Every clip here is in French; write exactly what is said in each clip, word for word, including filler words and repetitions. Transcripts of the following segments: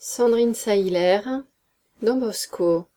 Sandrine Sahiler, Don Bosco.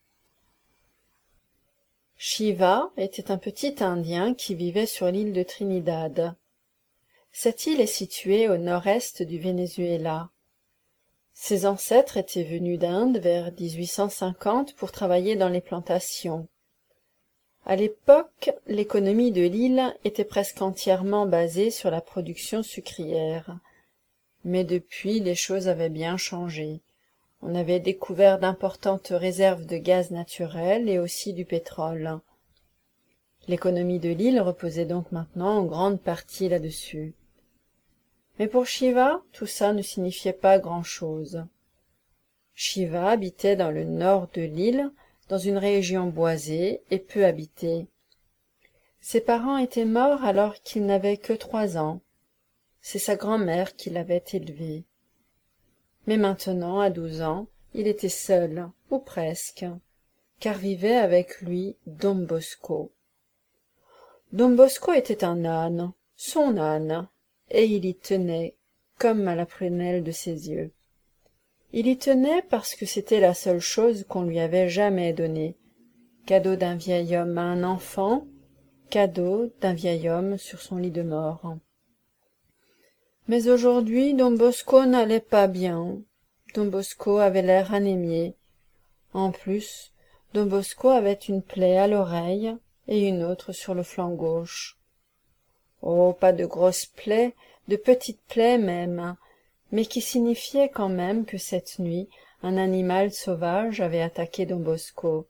Shiva était un petit Indien qui vivait sur l'île de Trinidad. Cette île est située au nord-est du Venezuela. Ses ancêtres étaient venus d'Inde vers dix-huit cent cinquante pour travailler dans les plantations. À l'époque, l'économie de l'île était presque entièrement basée sur la production sucrière. Mais depuis, les choses avaient bien changé. On avait découvert d'importantes réserves de gaz naturel et aussi du pétrole. L'économie de l'île reposait donc maintenant en grande partie là-dessus. Mais pour Shiva, tout ça ne signifiait pas grand-chose. Shiva habitait dans le nord de l'île, dans une région boisée et peu habitée. Ses parents étaient morts alors qu'il n'avait que trois ans. C'est sa grand-mère qui l'avait élevé. Mais maintenant, à douze ans, il était seul, ou presque, car vivait avec lui Don Bosco. Don Bosco était un âne, son âne, et il y tenait comme à la prunelle de ses yeux. Il y tenait parce que c'était la seule chose qu'on lui avait jamais donnée, cadeau d'un vieil homme à un enfant, cadeau d'un vieil homme sur son lit de mort. Mais aujourd'hui, Don Bosco n'allait pas bien. Don Bosco avait l'air anémié. En plus, Don Bosco avait une plaie à l'oreille et une autre sur le flanc gauche. Oh, pas de grosses plaies, de petites plaies même, mais qui signifiaient quand même que cette nuit, un animal sauvage avait attaqué Don Bosco.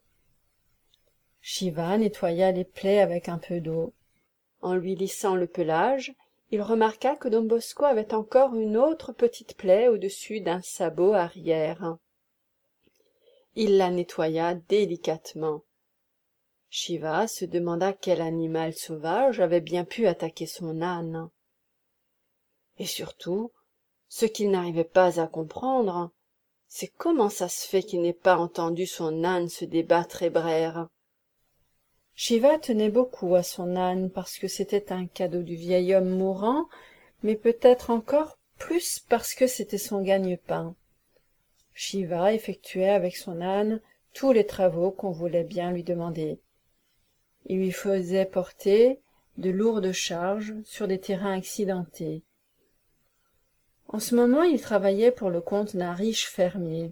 Shiva nettoya les plaies avec un peu d'eau. En lui lissant le pelage, il remarqua que Don Bosco avait encore une autre petite plaie au-dessus d'un sabot arrière. Il la nettoya délicatement. Shiva se demanda quel animal sauvage avait bien pu attaquer son âne. Et surtout, ce qu'il n'arrivait pas à comprendre, c'est comment ça se fait qu'il n'ait pas entendu son âne se débattre et braire. Shiva tenait beaucoup à son âne parce que c'était un cadeau du vieil homme mourant, mais peut-être encore plus parce que c'était son gagne-pain. Shiva effectuait avec son âne tous les travaux qu'on voulait bien lui demander. Il lui faisait porter de lourdes charges sur des terrains accidentés. En ce moment, il travaillait pour le compte d'un riche fermier.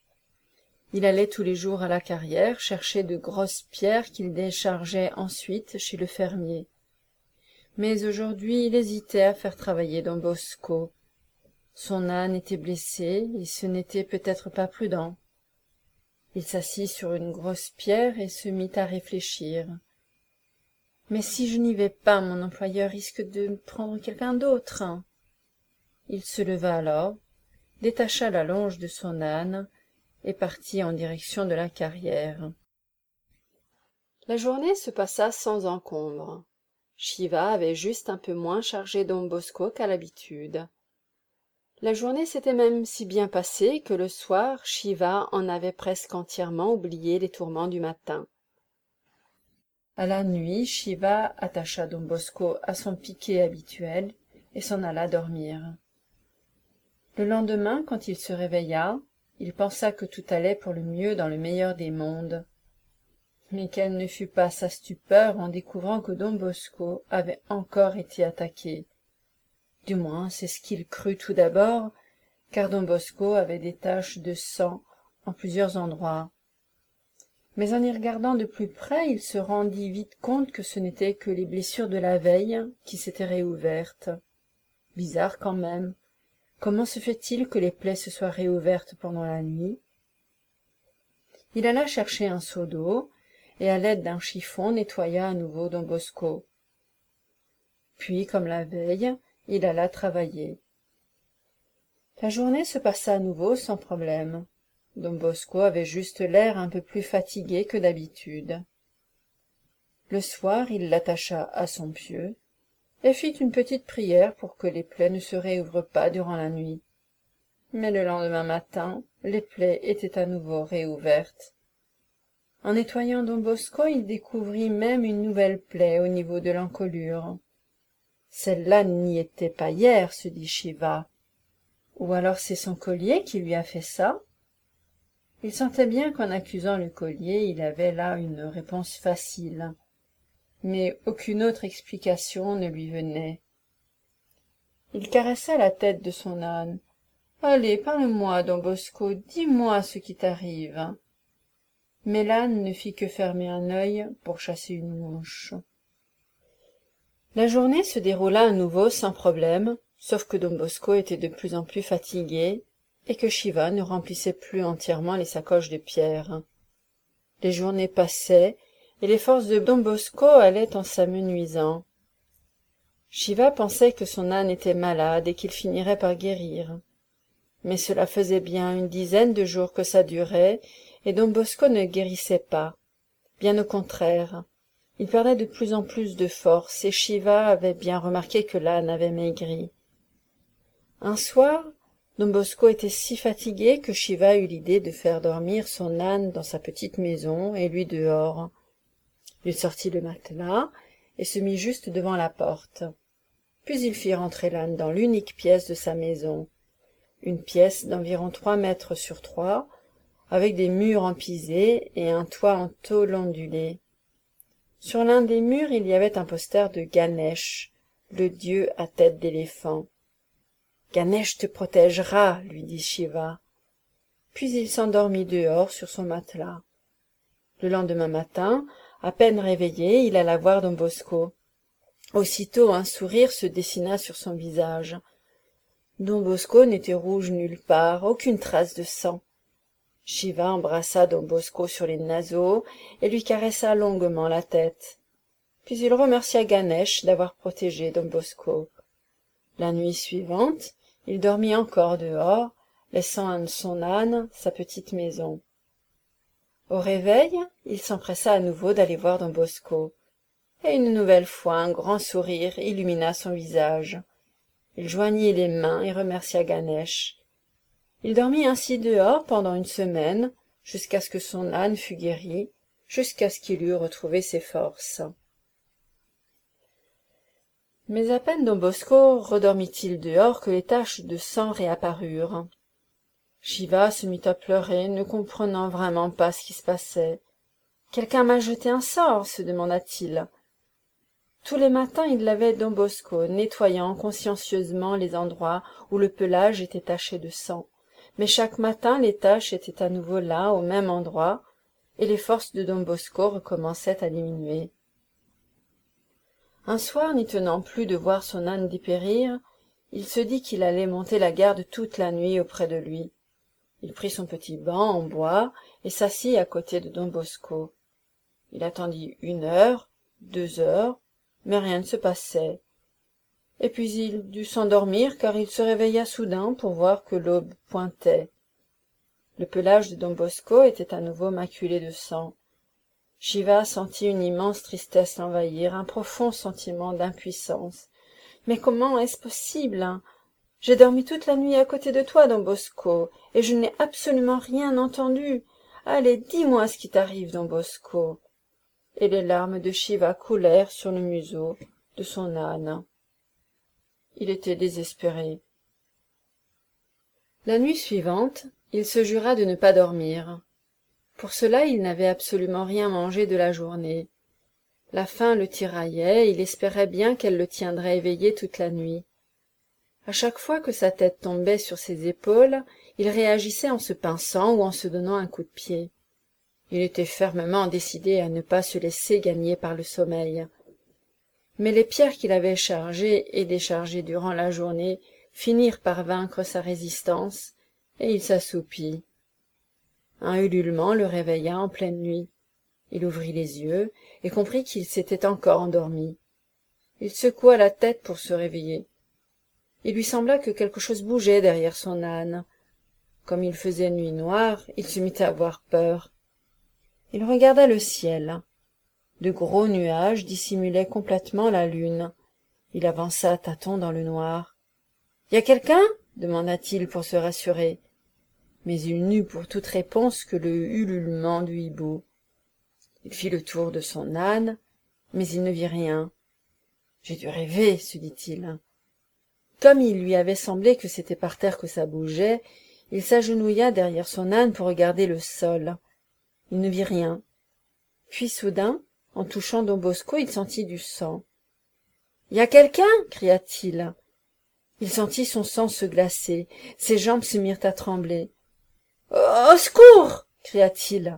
Il allait tous les jours à la carrière chercher de grosses pierres qu'il déchargeait ensuite chez le fermier. Mais aujourd'hui, il hésitait à faire travailler Don Bosco. Son âne était blessé et ce n'était peut-être pas prudent. Il s'assit sur une grosse pierre et se mit à réfléchir. « Mais si je n'y vais pas, mon employeur risque de prendre quelqu'un d'autre. » Il se leva alors, détacha la longe de son âne et partit en direction de la carrière. La journée se passa sans encombre. Shiva avait juste un peu moins chargé Don Bosco qu'à l'habitude. La journée s'était même si bien passée que le soir, Shiva en avait presque entièrement oublié les tourments du matin. À la nuit, Shiva attacha Don Bosco à son piquet habituel et s'en alla dormir. Le lendemain, quand il se réveilla, il pensa que tout allait pour le mieux dans le meilleur des mondes. Mais quelle ne fut pas sa stupeur en découvrant que Don Bosco avait encore été attaqué. Du moins, c'est ce qu'il crut tout d'abord, car Don Bosco avait des taches de sang en plusieurs endroits. Mais en y regardant de plus près, il se rendit vite compte que ce n'étaient que les blessures de la veille qui s'étaient réouvertes. Bizarre quand même. Comment se fait-il que les plaies se soient réouvertes pendant la nuit? Il alla chercher un seau d'eau, et à l'aide d'un chiffon nettoya à nouveau Don Bosco. Puis, comme la veille, il alla travailler. La journée se passa à nouveau sans problème. Don Bosco avait juste l'air un peu plus fatigué que d'habitude. Le soir, il l'attacha à son pieu et fit une petite prière pour que les plaies ne se réouvrent pas durant la nuit. Mais le lendemain matin, les plaies étaient à nouveau réouvertes. En nettoyant Don Bosco, il découvrit même une nouvelle plaie au niveau de l'encolure. « Celle-là n'y était pas hier, se dit Shiva. Ou alors c'est son collier qui lui a fait ça? Il sentait bien qu'en accusant le collier, il avait là une réponse facile. Mais aucune autre explication ne lui venait. Il caressa la tête de son âne. « Allez, parle-moi, don Bosco, dis-moi ce qui t'arrive. » Mais l'âne ne fit que fermer un œil pour chasser une mouche. La journée se déroula à nouveau sans problème, sauf que don Bosco était de plus en plus fatigué et que Shiva ne remplissait plus entièrement les sacoches de pierre. Les journées passaient et les forces de don Bosco allaient en s'amenuisant. Shiva pensait que son âne était malade et qu'il finirait par guérir. Mais cela faisait bien une dizaine de jours que ça durait, et don Bosco ne guérissait pas. Bien au contraire, il perdait de plus en plus de force, et Shiva avait bien remarqué que l'âne avait maigri. Un soir, don Bosco était si fatigué que Shiva eut l'idée de faire dormir son âne dans sa petite maison et lui dehors. Il sortit le matelas et se mit juste devant la porte. Puis il fit rentrer l'âne dans l'unique pièce de sa maison, une pièce d'environ trois mètres sur trois, avec des murs en pisé et un toit en tôle ondulée. Sur l'un des murs, il y avait un poster de Ganesh, le dieu à tête d'éléphant. « Ganesh te protégera, » lui dit Shiva. Puis il s'endormit dehors sur son matelas. Le lendemain matin, à peine réveillé, il alla voir don Bosco. Aussitôt un sourire se dessina sur son visage. Don Bosco n'était rouge nulle part, aucune trace de sang. Shiva embrassa don Bosco sur les naseaux et lui caressa longuement la tête. Puis il remercia Ganesh d'avoir protégé don Bosco. La nuit suivante, il dormit encore dehors, laissant à son âne sa petite maison. Au réveil, il s'empressa à nouveau d'aller voir don Bosco. Et une nouvelle fois un grand sourire illumina son visage. Il joignit les mains et remercia Ganesh. Il dormit ainsi dehors pendant une semaine, jusqu'à ce que son âne fût guéri, jusqu'à ce qu'il eût retrouvé ses forces. Mais à peine don Bosco redormit-il dehors que les taches de sang réapparurent. Shiva se mit à pleurer, ne comprenant vraiment pas ce qui se passait. « Quelqu'un m'a jeté un sort » se demanda-t-il. Tous les matins il lavait don Bosco, nettoyant consciencieusement les endroits où le pelage était taché de sang. Mais chaque matin les taches étaient à nouveau là, au même endroit, et les forces de don Bosco recommençaient à diminuer. Un soir, n'y tenant plus de voir son âne dépérir, il se dit qu'il allait monter la garde toute la nuit auprès de lui. Il prit son petit banc en bois et s'assit à côté de don Bosco. Il attendit une heure, deux heures, mais rien ne se passait. Et puis il dut s'endormir car il se réveilla soudain pour voir que l'aube pointait. Le pelage de don Bosco était à nouveau maculé de sang. Shiva sentit une immense tristesse l'envahir, un profond sentiment d'impuissance. « Mais comment est-ce possible? J'ai dormi toute la nuit à côté de toi, don Bosco, et je n'ai absolument rien entendu. Allez, dis-moi ce qui t'arrive, don Bosco. » Et les larmes de Shiva coulèrent sur le museau de son âne. Il était désespéré. La nuit suivante, il se jura de ne pas dormir. Pour cela, il n'avait absolument rien mangé de la journée. La faim le tiraillait, il espérait bien qu'elle le tiendrait éveillé toute la nuit. À chaque fois que sa tête tombait sur ses épaules, il réagissait en se pinçant ou en se donnant un coup de pied. Il était fermement décidé à ne pas se laisser gagner par le sommeil. Mais les pierres qu'il avait chargées et déchargées durant la journée finirent par vaincre sa résistance, et il s'assoupit. Un ululement le réveilla en pleine nuit. Il ouvrit les yeux et comprit qu'il s'était encore endormi. Il secoua la tête pour se réveiller. Il lui sembla que quelque chose bougeait derrière son âne. Comme il faisait nuit noire, il se mit à avoir peur. Il regarda le ciel. De gros nuages dissimulaient complètement la lune. Il avança à tâtons dans le noir. « Y a quelqu'un » demanda-t-il pour se rassurer. Mais il n'eut pour toute réponse que le ululement du hibou. Il fit le tour de son âne, mais il ne vit rien. « J'ai dû rêver » se dit-il. Comme il lui avait semblé que c'était par terre que ça bougeait, il s'agenouilla derrière son âne pour regarder le sol. Il ne vit rien. Puis soudain, en touchant Don Bosco, il sentit du sang. « Y a quelqu'un » cria-t-il. Il sentit son sang se glacer, ses jambes se mirent à trembler. « Au secours » cria-t-il.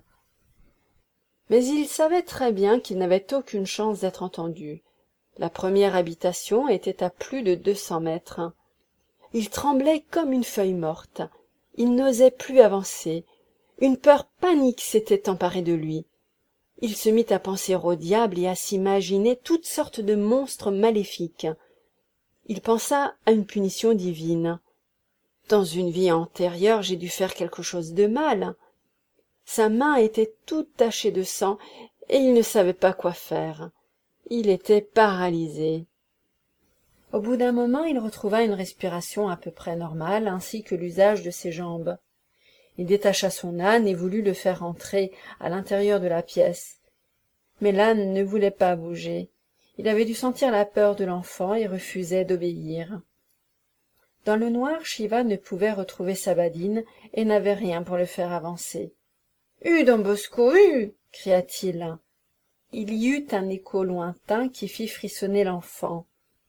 Mais il savait très bien qu'il n'avait aucune chance d'être entendu. La première habitation était à plus de deux cents mètres. Il tremblait comme une feuille morte. Il n'osait plus avancer. Une peur panique s'était emparée de lui. Il se mit à penser au diable et à s'imaginer toutes sortes de monstres maléfiques. Il pensa à une punition divine. Dans une vie antérieure, j'ai dû faire quelque chose de mal. Sa main était toute tachée de sang et il ne savait pas quoi faire. Il était paralysé. Au bout d'un moment, il retrouva une respiration à peu près normale ainsi que l'usage de ses jambes. Il détacha son âne et voulut le faire entrer à l'intérieur de la pièce. Mais l'âne ne voulait pas bouger. Il avait dû sentir la peur de l'enfant et refusait d'obéir. Dans le noir, Shiva ne pouvait retrouver sa badine et n'avait rien pour le faire avancer. « Hue, Don Bosco, hue » cria-t-il. Il y eut un écho lointain qui fit frissonner l'enfant.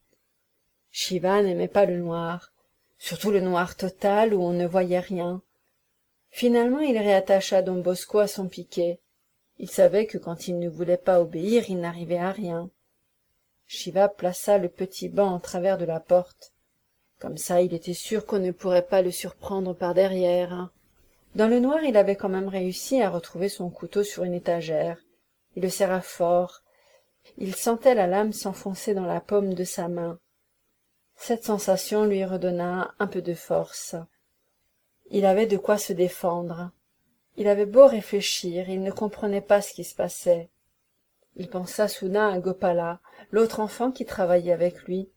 Shiva n'aimait pas le noir, surtout le noir total où on ne voyait rien. Finalement, il réattacha Don Bosco à son piquet. Il savait que quand il ne voulait pas obéir, il n'arrivait à rien. Shiva plaça le petit banc en travers de la porte. Comme ça, il était sûr qu'on ne pourrait pas le surprendre par derrière. Dans le noir, il avait quand même réussi à retrouver son couteau sur une étagère. Il le serra fort. Il sentait la lame s'enfoncer dans la paume de sa main. Cette sensation lui redonna un peu de force. Il avait de quoi se défendre. Il avait beau réfléchir, il ne comprenait pas ce qui se passait. Il pensa soudain à Gopala, l'autre enfant qui travaillait avec lui.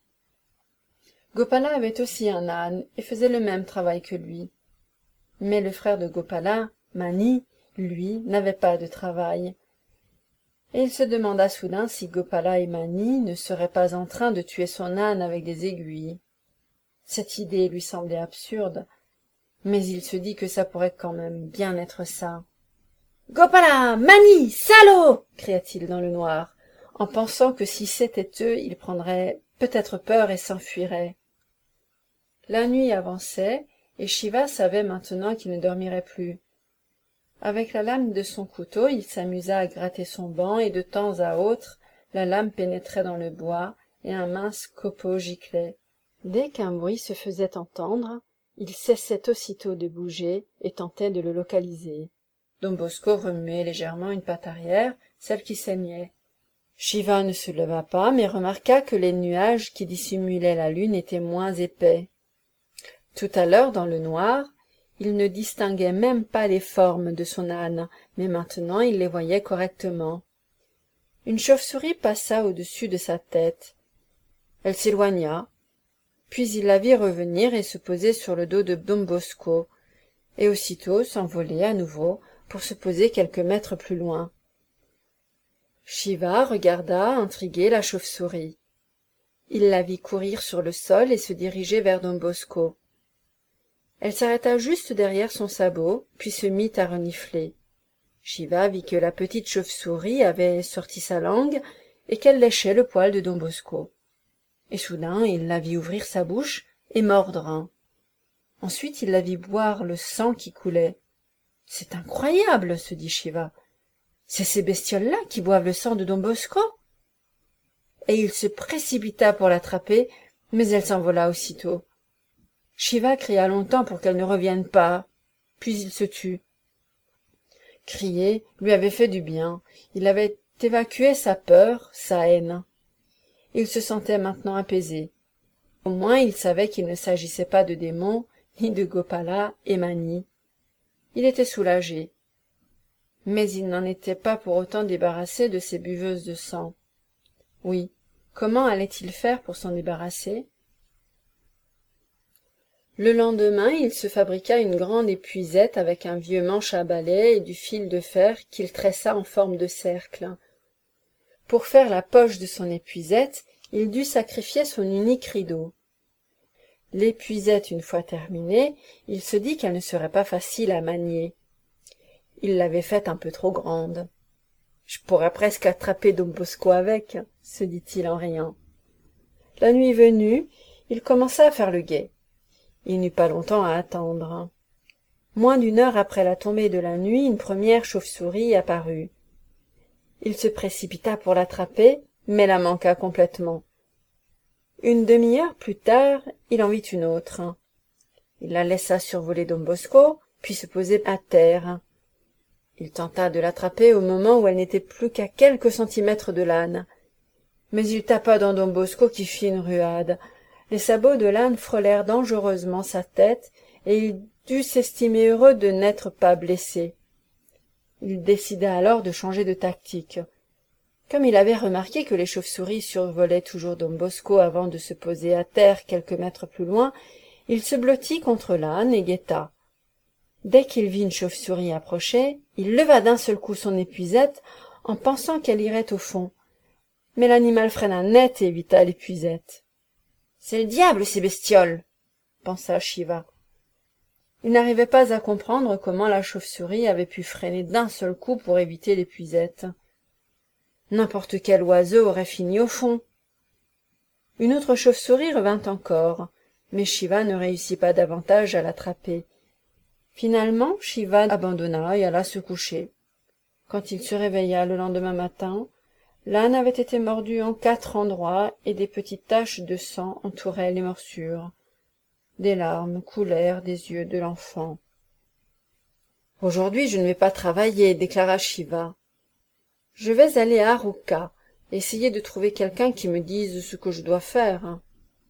Gopala avait aussi un âne et faisait le même travail que lui. Mais le frère de Gopala, Mani, lui, n'avait pas de travail. Et il se demanda soudain si Gopala et Mani ne seraient pas en train de tuer son âne avec des aiguilles. Cette idée lui semblait absurde, mais il se dit que ça pourrait quand même bien être ça. « Gopala, Mani, salaud » cria-t-il dans le noir, en pensant que si c'était eux, ils prendraient peut-être peur et s'enfuiraient. La nuit avançait, et Shiva savait maintenant qu'il ne dormirait plus. Avec la lame de son couteau, il s'amusa à gratter son banc, et de temps à autre, la lame pénétrait dans le bois, et un mince copeau giclait. Dès qu'un bruit se faisait entendre, il cessait aussitôt de bouger et tentait de le localiser. Don Bosco remuait légèrement une patte arrière, celle qui saignait. Shiva ne se leva pas, mais remarqua que les nuages qui dissimulaient la lune étaient moins épais. Tout à l'heure, dans le noir, il ne distinguait même pas les formes de son âne, mais maintenant il les voyait correctement. Une chauve-souris passa au-dessus de sa tête. Elle s'éloigna, puis il la vit revenir et se poser sur le dos de Don Bosco, et aussitôt s'envoler à nouveau pour se poser quelques mètres plus loin. Shiva regarda, intrigué, la chauve-souris. Il la vit courir sur le sol et se diriger vers Don Bosco. Elle s'arrêta juste derrière son sabot, puis se mit à renifler. Shiva vit que la petite chauve-souris avait sorti sa langue et qu'elle léchait le poil de Don Bosco. Et soudain, il la vit ouvrir sa bouche et mordre un. Ensuite, il la vit boire le sang qui coulait. « C'est incroyable !» se dit Shiva. « C'est ces bestioles-là qui boivent le sang de Don Bosco ?» Et il se précipita pour l'attraper, mais elle s'envola aussitôt. Shiva cria longtemps pour qu'elle ne revienne pas, puis il se tut. Crier lui avait fait du bien, il avait évacué sa peur, sa haine. Il se sentait maintenant apaisé. Au moins il savait qu'il ne s'agissait pas de démons, ni de Gopala et Mani. Il était soulagé. Mais il n'en était pas pour autant débarrassé de ces buveuses de sang. Oui, comment allait-il faire pour s'en débarrasser ? Le lendemain, il se fabriqua une grande épuisette avec un vieux manche à balai et du fil de fer qu'il tressa en forme de cercle. Pour faire la poche de son épuisette, il dut sacrifier son unique rideau. L'épuisette une fois terminée, il se dit qu'elle ne serait pas facile à manier. Il l'avait faite un peu trop grande. « Je pourrais presque attraper Don Bosco avec, » se dit-il en riant. La nuit venue, il commença à faire le guet. Il n'eut pas longtemps à attendre. Moins d'une heure après la tombée de la nuit, une première chauve-souris apparut. Il se précipita pour l'attraper, mais la manqua complètement. Une demi-heure plus tard, il en vit une autre. Il la laissa survoler Don Bosco, puis se poser à terre. Il tenta de l'attraper au moment où elle n'était plus qu'à quelques centimètres de l'âne. Mais il tapa dans Don Bosco qui fit une ruade. Les sabots de l'âne frôlèrent dangereusement sa tête, et il dut s'estimer heureux de n'être pas blessé. Il décida alors de changer de tactique. Comme il avait remarqué que les chauves-souris survolaient toujours Don Bosco avant de se poser à terre quelques mètres plus loin, il se blottit contre l'âne et guetta. Dès qu'il vit une chauve-souris approcher, il leva d'un seul coup son épuisette en pensant qu'elle irait au fond. Mais l'animal freina net et évita l'épuisette. « C'est le diable, ces bestioles !» pensa Shiva. Il n'arrivait pas à comprendre comment la chauve-souris avait pu freiner d'un seul coup pour éviter l'épuisette. N'importe quel oiseau aurait fini au fond. Une autre chauve-souris revint encore, mais Shiva ne réussit pas davantage à l'attraper. Finalement, Shiva abandonna et alla se coucher. Quand il se réveilla le lendemain matin, l'âne avait été mordu en quatre endroits et des petites taches de sang entouraient les morsures. Des larmes coulèrent des yeux de l'enfant. « Aujourd'hui, je ne vais pas travailler, » déclara Shiva. « Je vais aller à Haruka, essayer de trouver quelqu'un qui me dise ce que je dois faire. »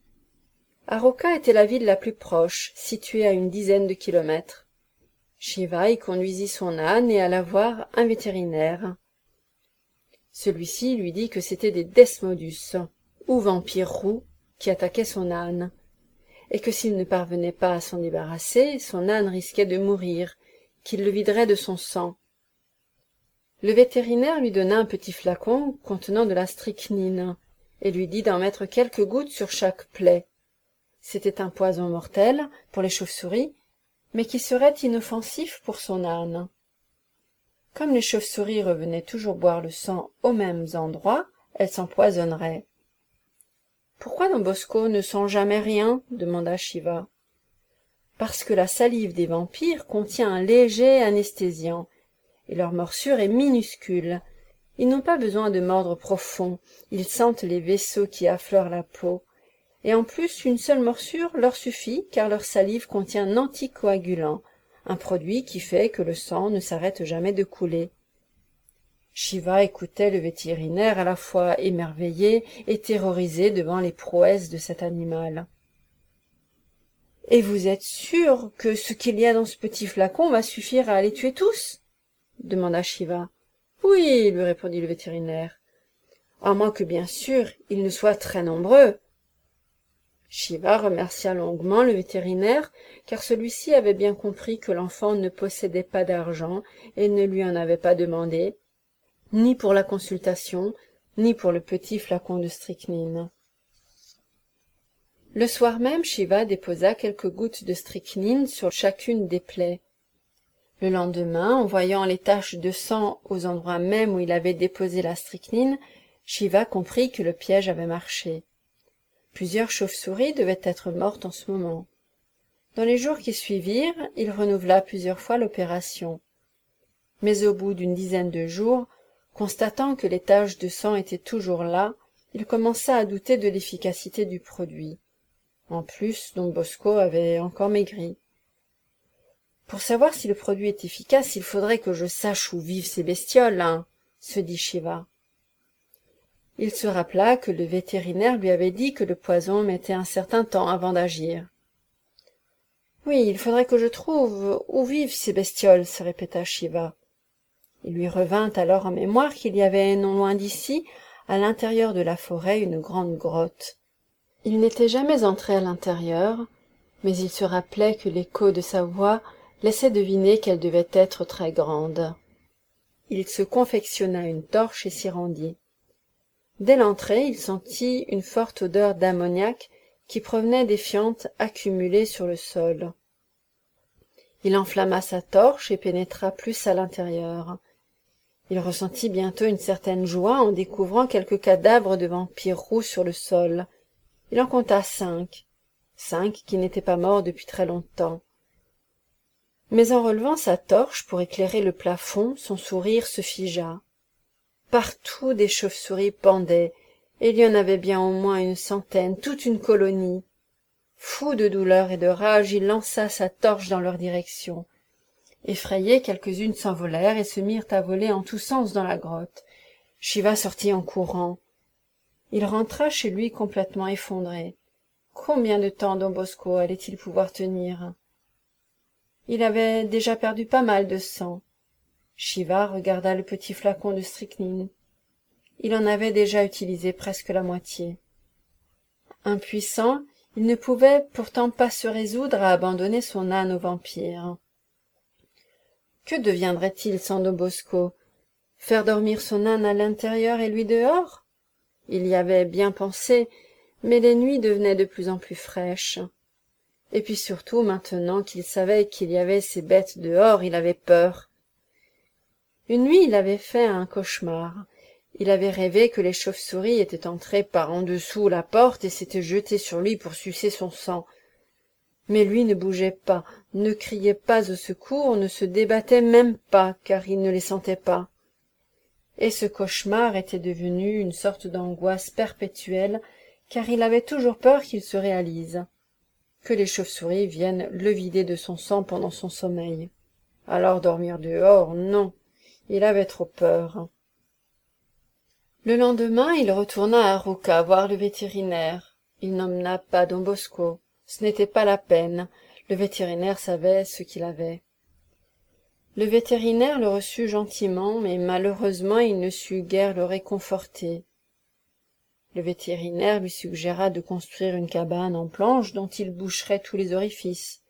Haruka était la ville la plus proche, située à une dizaine de kilomètres. Shiva y conduisit son âne et alla voir un vétérinaire. Celui-ci lui dit que c'étaient des desmodus, ou vampires roux, qui attaquaient son âne, et que s'il ne parvenait pas à s'en débarrasser, son âne risquait de mourir, qu'il le viderait de son sang. Le vétérinaire lui donna un petit flacon contenant de la strychnine, et lui dit d'en mettre quelques gouttes sur chaque plaie. C'était un poison mortel pour les chauves-souris, mais qui serait inoffensif pour son âne. Comme les chauves-souris revenaient toujours boire le sang aux mêmes endroits, elles s'empoisonneraient. « Pourquoi Don Bosco ne sent jamais rien ?» demanda Shiva. « Parce que la salive des vampires contient un léger anesthésiant, et leur morsure est minuscule. Ils n'ont pas besoin de mordre profond, ils sentent les vaisseaux qui affleurent la peau. Et en plus, une seule morsure leur suffit, car leur salive contient un anticoagulant, un produit qui fait que le sang ne s'arrête jamais de couler. » Shiva écoutait le vétérinaire à la fois émerveillé et terrorisé devant les prouesses de cet animal. « Et vous êtes sûr que ce qu'il y a dans ce petit flacon va suffire à les tuer tous ?» demanda Shiva. « Oui, » lui répondit le vétérinaire, « à moins que bien sûr ils ne soient très nombreux. » Shiva remercia longuement le vétérinaire, car celui-ci avait bien compris que l'enfant ne possédait pas d'argent et ne lui en avait pas demandé, ni pour la consultation, ni pour le petit flacon de strychnine. Le soir même, Shiva déposa quelques gouttes de strychnine sur chacune des plaies. Le lendemain, en voyant les taches de sang aux endroits mêmes où il avait déposé la strychnine, Shiva comprit que le piège avait marché. Plusieurs chauves-souris devaient être mortes en ce moment. Dans les jours qui suivirent, il renouvela plusieurs fois l'opération. Mais au bout d'une dizaine de jours, constatant que les taches de sang étaient toujours là, il commença à douter de l'efficacité du produit. En plus, Don Bosco avait encore maigri. « Pour savoir si le produit est efficace, il faudrait que je sache où vivent ces bestioles, hein, » se dit Shiva. Il se rappela que le vétérinaire lui avait dit que le poison mettait un certain temps avant d'agir. « Oui, il faudrait que je trouve où vivent ces bestioles, » se répéta Shiva. Il lui revint alors en mémoire qu'il y avait non loin d'ici, à l'intérieur de la forêt, une grande grotte. Il n'était jamais entré à l'intérieur, mais il se rappelait que l'écho de sa voix laissait deviner qu'elle devait être très grande. Il se confectionna une torche et s'y rendit. Dès l'entrée, il sentit une forte odeur d'ammoniac qui provenaient des fientes accumulées sur le sol. Il enflamma sa torche et pénétra plus à l'intérieur. Il ressentit bientôt une certaine joie en découvrant quelques cadavres de vampires roux sur le sol. Il en compta cinq, cinq qui n'étaient pas morts depuis très longtemps. Mais en relevant sa torche pour éclairer le plafond, son sourire se figea. Partout des chauves-souris pendaient, et il y en avait bien au moins une centaine, toute une colonie. Fou de douleur et de rage, il lança sa torche dans leur direction. Effrayées, quelques-unes s'envolèrent et se mirent à voler en tous sens dans la grotte. Shiva sortit en courant. Il rentra chez lui complètement effondré. Combien de temps Don Bosco allait-il pouvoir tenir? Il avait déjà perdu pas mal de sang. Shiva regarda le petit flacon de strychnine. Il en avait déjà utilisé presque la moitié. Impuissant, il ne pouvait pourtant pas se résoudre à abandonner son âne au vampire. Que deviendrait-il sans Don Bosco? Faire dormir son âne à l'intérieur et lui dehors? Il y avait bien pensé, mais les nuits devenaient de plus en plus fraîches. Et puis surtout, maintenant qu'il savait qu'il y avait ces bêtes dehors, il avait peur. Une nuit, il avait fait un cauchemar. Il avait rêvé que les chauves-souris étaient entrées par en dessous la porte et s'étaient jetées sur lui pour sucer son sang. Mais lui ne bougeait pas, ne criait pas au secours, ne se débattait même pas, car il ne les sentait pas. Et ce cauchemar était devenu une sorte d'angoisse perpétuelle, car il avait toujours peur qu'il se réalise, que les chauves-souris viennent le vider de son sang pendant son sommeil. Alors dormir dehors, non, il avait trop peur. Le lendemain, il retourna à Ruka voir le vétérinaire. Il n'emmena pas Don Bosco. Ce n'était pas la peine. Le vétérinaire savait ce qu'il avait. Le vétérinaire le reçut gentiment, mais malheureusement il ne sut guère le réconforter. Le vétérinaire lui suggéra de construire une cabane en planches dont il boucherait tous les orifices.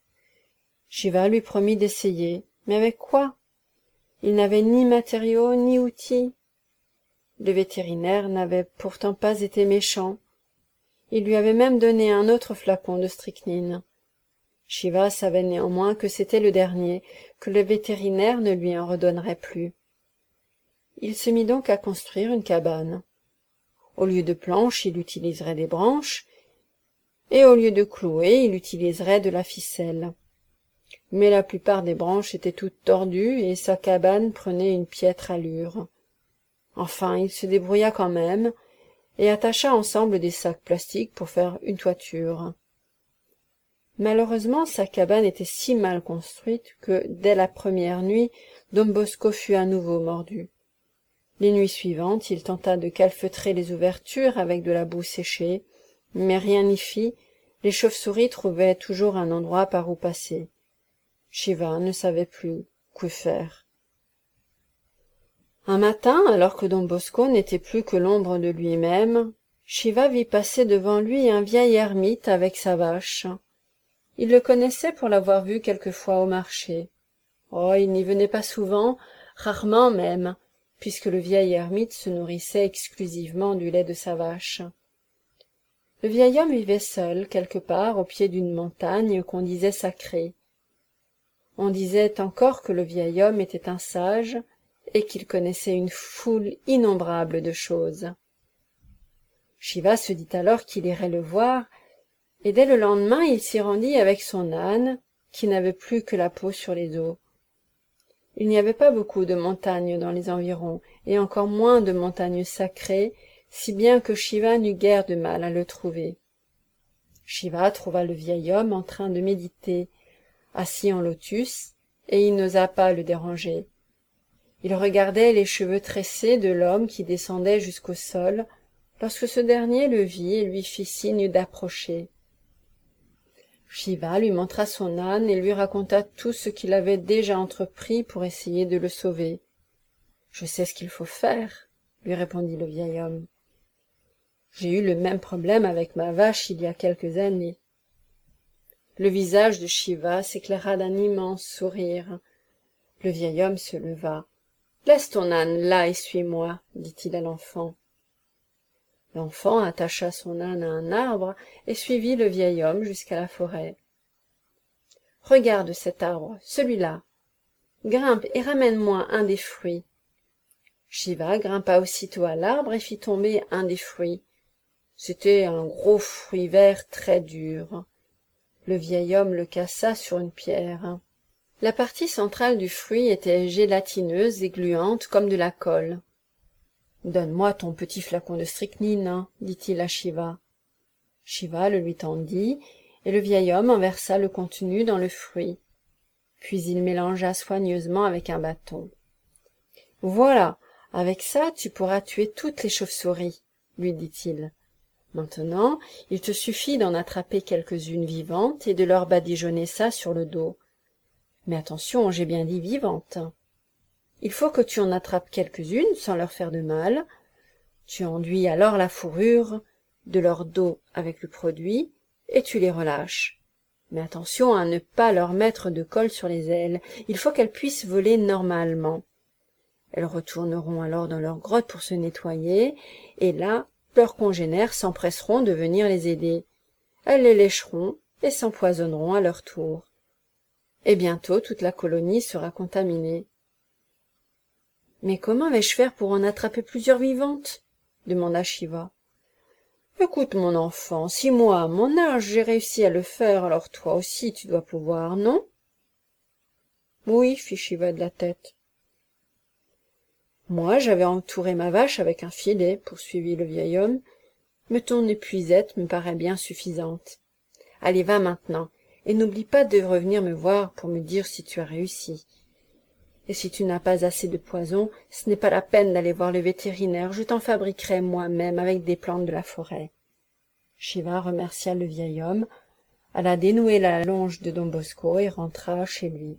Shiva lui promit d'essayer, mais avec quoi? Il n'avait ni matériaux ni outils. Le vétérinaire n'avait pourtant pas été méchant. Il lui avait même donné un autre flacon de strychnine. Shiva savait néanmoins que c'était le dernier, que le vétérinaire ne lui en redonnerait plus. Il se mit donc à construire une cabane. Au lieu de planches, il utiliserait des branches, et au lieu de clouer, il utiliserait de la ficelle. Mais la plupart des branches étaient toutes tordues, et sa cabane prenait une piètre allure. Enfin, il se débrouilla quand même, et attacha ensemble des sacs plastiques pour faire une toiture. Malheureusement, sa cabane était si mal construite que, dès la première nuit, Don Bosco fut à nouveau mordu. Les nuits suivantes, il tenta de calfeutrer les ouvertures avec de la boue séchée, mais rien n'y fit, les chauves-souris trouvaient toujours un endroit par où passer. Shiva ne savait plus que faire. Un matin, alors que Don Bosco n'était plus que l'ombre de lui-même, Shiva vit passer devant lui un vieil ermite avec sa vache. Il le connaissait pour l'avoir vu quelquefois au marché. Oh, il n'y venait pas souvent, rarement même, puisque le vieil ermite se nourrissait exclusivement du lait de sa vache. Le vieil homme vivait seul, quelque part, au pied d'une montagne qu'on disait sacrée. On disait encore que le vieil homme était un sage, et qu'il connaissait une foule innombrable de choses. Shiva se dit alors qu'il irait le voir, et dès le lendemain il s'y rendit avec son âne, qui n'avait plus que la peau sur les os. Il n'y avait pas beaucoup de montagnes dans les environs, et encore moins de montagnes sacrées, si bien que Shiva n'eut guère de mal à le trouver. Shiva trouva le vieil homme en train de méditer, assis en lotus, et il n'osa pas le déranger. Il regardait les cheveux tressés de l'homme qui descendait jusqu'au sol, lorsque ce dernier le vit et lui fit signe d'approcher. Shiva lui montra son âne et lui raconta tout ce qu'il avait déjà entrepris pour essayer de le sauver. « Je sais ce qu'il faut faire, » lui répondit le vieil homme. « J'ai eu le même problème avec ma vache il y a quelques années. » Le visage de Shiva s'éclaira d'un immense sourire. Le vieil homme se leva. « Laisse ton âne là et suis-moi, dit-il à l'enfant. L'enfant attacha son âne à un arbre et suivit le vieil homme jusqu'à la forêt. « Regarde cet arbre, celui-là. Grimpe et ramène-moi un des fruits. » Shiva grimpa aussitôt à l'arbre et fit tomber un des fruits. C'était un gros fruit vert très dur. Le vieil homme le cassa sur une pierre. La partie centrale du fruit était gélatineuse et gluante comme de la colle. « Donne-moi ton petit flacon de strychnine, dit-il à Shiva. Shiva le lui tendit, et le vieil homme en versa le contenu dans le fruit. Puis il mélangea soigneusement avec un bâton. « Voilà, avec ça tu pourras tuer toutes les chauves-souris, lui dit-il. Maintenant, il te suffit d'en attraper quelques-unes vivantes et de leur badigeonner ça sur le dos. Mais attention, j'ai bien dit vivantes. Il faut que tu en attrapes quelques-unes sans leur faire de mal. Tu enduis alors la fourrure de leur dos avec le produit et tu les relâches. Mais attention à ne pas leur mettre de colle sur les ailes. Il faut qu'elles puissent voler normalement. Elles retourneront alors dans leur grotte pour se nettoyer, et là, leurs congénères s'empresseront de venir les aider. Elles les lécheront et s'empoisonneront à leur tour. Et bientôt toute la colonie sera contaminée. « Mais comment vais-je faire pour en attraper plusieurs vivantes ?» demanda Shiva. « Écoute, mon enfant, si moi, à mon âge, j'ai réussi à le faire, alors toi aussi tu dois pouvoir, non ?»« Oui, fit Shiva de la tête. »« Moi, j'avais entouré ma vache avec un filet, poursuivit le vieil homme, mais ton épuisette me paraît bien suffisante. Allez, va maintenant, et n'oublie pas de revenir me voir pour me dire si tu as réussi. Et si tu n'as pas assez de poison, ce n'est pas la peine d'aller voir le vétérinaire, je t'en fabriquerai moi-même avec des plantes de la forêt. » Shiva remercia le vieil homme, alla dénouer la longe de Don Bosco et rentra chez lui.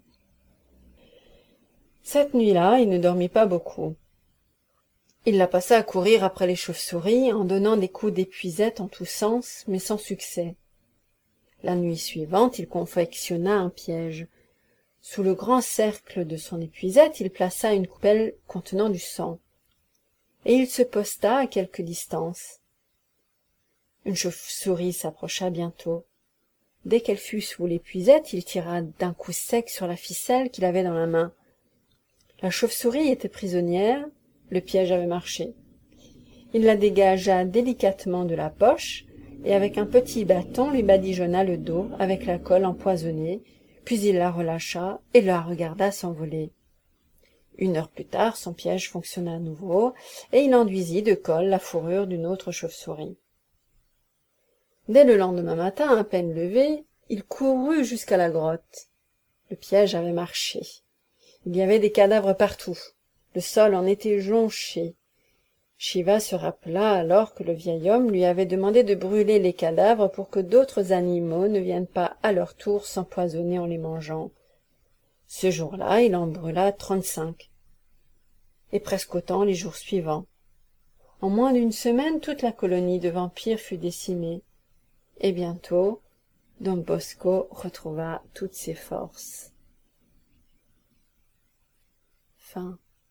Cette nuit-là, il ne dormit pas beaucoup. Il la passa à courir après les chauves-souris, en donnant des coups d'épuisette en tous sens, mais sans succès. La nuit suivante, il confectionna un piège. Sous le grand cercle de son épuisette, il plaça une coupelle contenant du sang. Et il se posta à quelque distance. Une chauve-souris s'approcha bientôt. Dès qu'elle fut sous l'épuisette, il tira d'un coup sec sur la ficelle qu'il avait dans la main. La chauve-souris était prisonnière, le piège avait marché. Il la dégagea délicatement de la poche, et avec un petit bâton lui badigeonna le dos avec la colle empoisonnée, puis il la relâcha et la regarda s'envoler. Une heure plus tard, son piège fonctionna à nouveau, et il enduisit de colle la fourrure d'une autre chauve-souris. Dès le lendemain matin, à peine levé, il courut jusqu'à la grotte. Le piège avait marché. Il y avait des cadavres partout. Le sol en était jonché. Shiva se rappela alors que le vieil homme lui avait demandé de brûler les cadavres pour que d'autres animaux ne viennent pas à leur tour s'empoisonner en les mangeant. Ce jour-là, il en brûla trente-cinq, et presque autant les jours suivants. En moins d'une semaine, toute la colonie de vampires fut décimée, et bientôt, Don Bosco retrouva toutes ses forces. Fin.